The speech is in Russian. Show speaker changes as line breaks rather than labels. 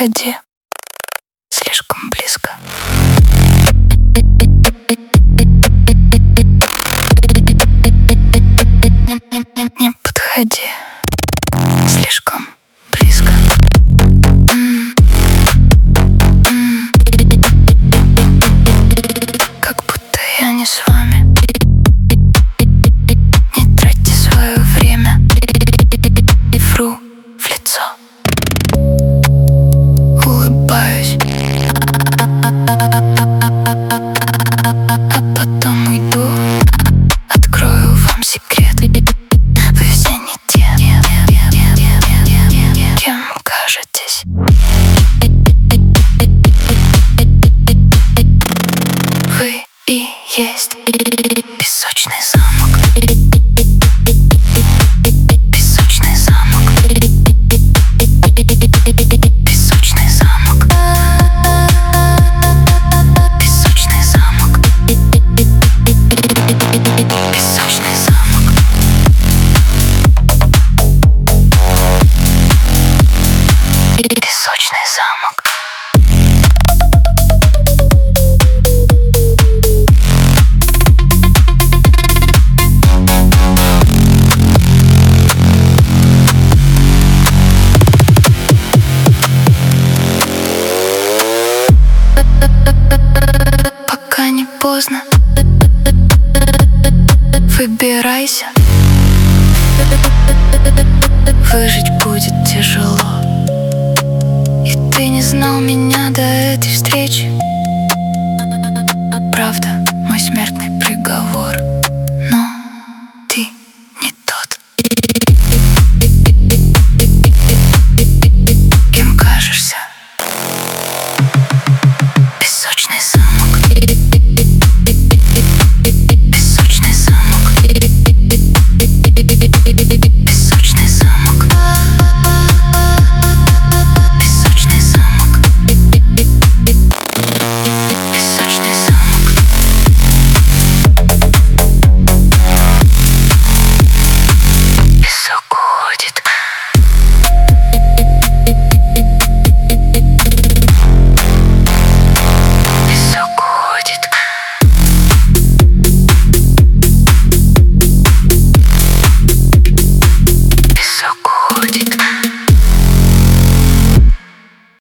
подходи слишком близко. Не подходи слишком близко. Как будто я не с вами. Не тратьте свое время. И вру в лицо. Улыбаюсь, а потом уйду. Открою вам секрет. Вы все не те, кем кажетесь. Вы и есть песочный замок. Песочный замок. Песочный замок. Песочный замок. Песочный замок. Песочный замок. Пока не поздно, выбирайся. Выжить будет тяжело, и ты не знал меня до этой встречи. Правда, мой смертный приговор.